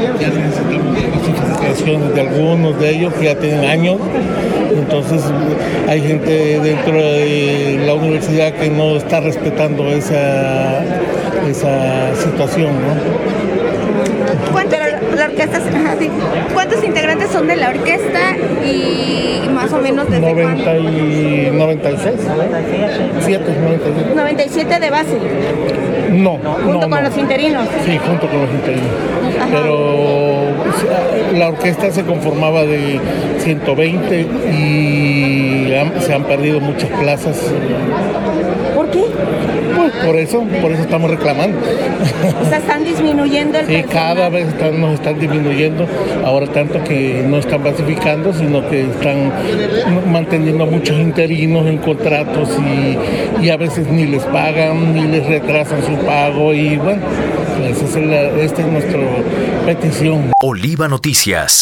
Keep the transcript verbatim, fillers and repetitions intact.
ya necesitamos justificaciones de algunos de ellos que ya tienen años. Entonces hay gente dentro de la universidad que no está respetando esa, esa situación, ¿no? ¿Cuántos, la orquesta, sí. ¿Cuántos integrantes son de la orquesta y más o menos desde noventa y, noventa y seis? noventa y siete, noventa y siete. noventa y siete de base. No, junto no, con no. los interinos. Sí, junto con los interinos. Ajá. Pero la orquesta se conformaba de ciento veinte y han, se han perdido muchas plazas. ¿Por qué? Pues por eso, por eso estamos reclamando. O sea, están disminuyendo el Sí, personal. cada vez están, nos están disminuyendo. Ahora tanto que no están basificando, sino que están manteniendo a muchos interinos en contratos y, y a veces ni les pagan, ni les retrasan su pago y bueno, pues esa es la, esta es nuestra petición. Oliva Noticias.